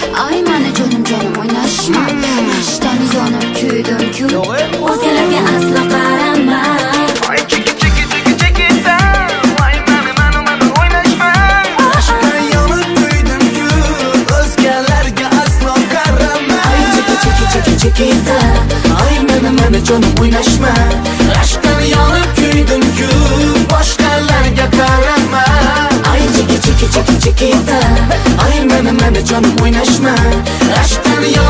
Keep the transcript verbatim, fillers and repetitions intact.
Ay mani jonim jonim o'ynashma. Rashkdan yonib kuydim-ku, o'zgalarga aslo qarama. Ay chiki chiki chiki chiki down. Ay mani mani mani o'ynashma. Rashkdan yonib kuydim-ku, o'zgalarga aslo qarama. Ay chiki chiki chiki chiki down. Ay mani mani jonim o'ynashma. Rashkdan yonib kuydim-ku, boshqalarga qarama. Ay chiki chiki chiki chiki down. Ay mani mani jonim o'ynashma. Rashkdan